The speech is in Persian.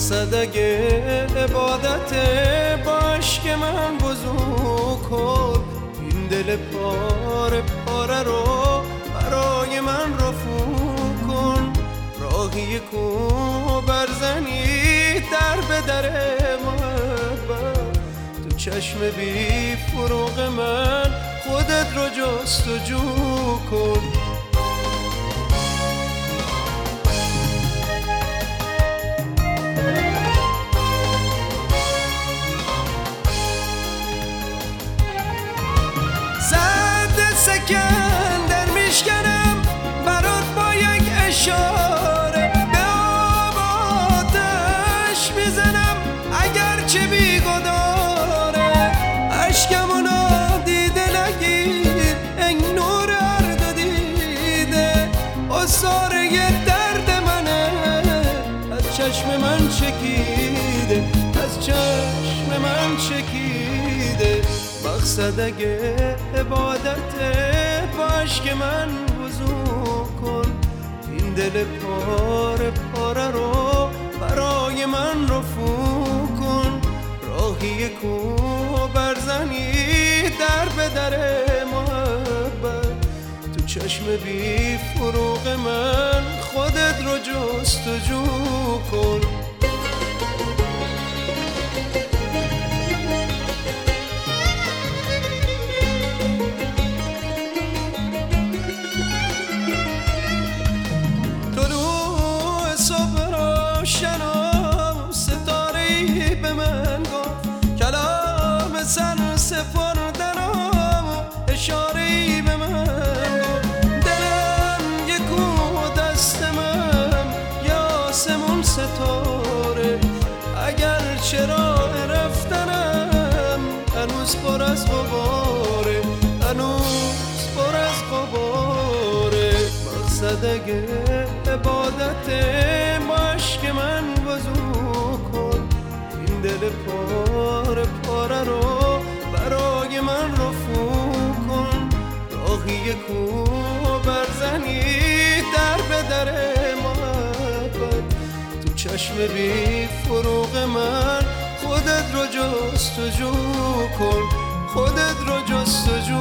مقصد اگه عبادته باش که من بزرگ کن این دل پاره پاره رو برای من رفو کن راهی کو برزنی در به در محبت تو چشم بی فروغ من خودت رو جستجو کن سکندر میشکنم برات با یک اشاره به آب آتش میزنم اگرچه بیگداره اشکمو نادیده نگیر ای نور هر دو دیده اصاره درد منه از چشم من چکیده از چشم من چکیده مقصد اگه عبادته باش که من بزرگ کن این دل پاره پاره رو برای من رفو کن راهی کو برزنی در به در محبت تو چشم بی فروغ من خودت رو جستجو کن ستاره‌ای به من گفت کلام سر سپردنم اشاره‌ای به من گفت دلم یکو دست من یاسمون ستاره اگر چرا رفتنم هنوز پر از غباره هنوز پر از غباره مقصد اگه عبادته باش که من بزرگ کن این دل پاره پاره رو برای من رفو کن راهی کو برزنی در به در محبت تو چشم بی فروغ من خودت رو جستجو کن خودت رو جستجو